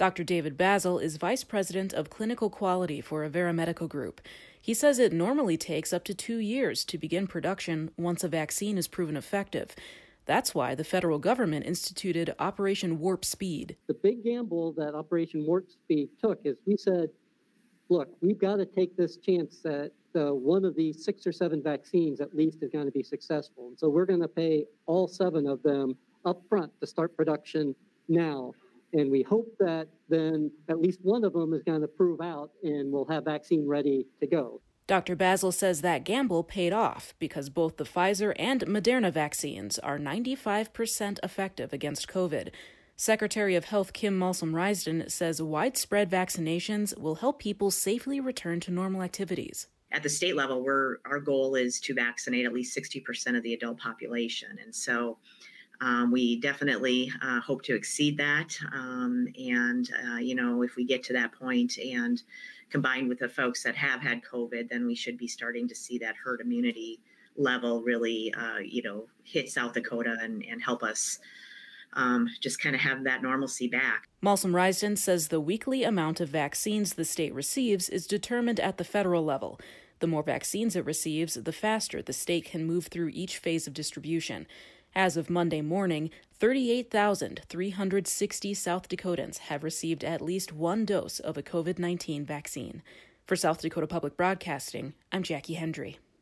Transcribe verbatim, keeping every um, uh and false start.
Doctor David Basil is Vice President of Clinical Quality for Avera Medical Group. He says it normally takes up to two years to begin production once a vaccine is proven effective. That's why the federal government instituted Operation Warp Speed. The big gamble that Operation Warp Speed took is we said, look, we've got to take this chance that uh, one of these six or seven vaccines at least is going to be successful. And so we're going to pay all seven of them up front to start production now. And we hope that then at least one of them is going to prove out and we'll have vaccine ready to go. Doctor Basil says that gamble paid off because both the Pfizer and Moderna vaccines are ninety-five percent effective against COVID. Secretary of Health Kim Malmstrom-Rysden says widespread vaccinations will help people safely return to normal activities. At the state level, we're, our goal is to vaccinate at least sixty percent of the adult population. And so um, we definitely uh, hope to exceed that. Um, and, uh, you know, if we get to that point and combined with the folks that have had COVID, then we should be starting to see that herd immunity level really, uh, you know, hit South Dakota and, and help us um, just kind of have that normalcy back. Malmstrom-Rysden says the weekly amount of vaccines the state receives is determined at the federal level. The more vaccines it receives, the faster the state can move through each phase of distribution. As of Monday morning, thirty-eight thousand three hundred sixty South Dakotans have received at least one dose of a COVID nineteen vaccine. For South Dakota Public Broadcasting, I'm Jackie Hendry.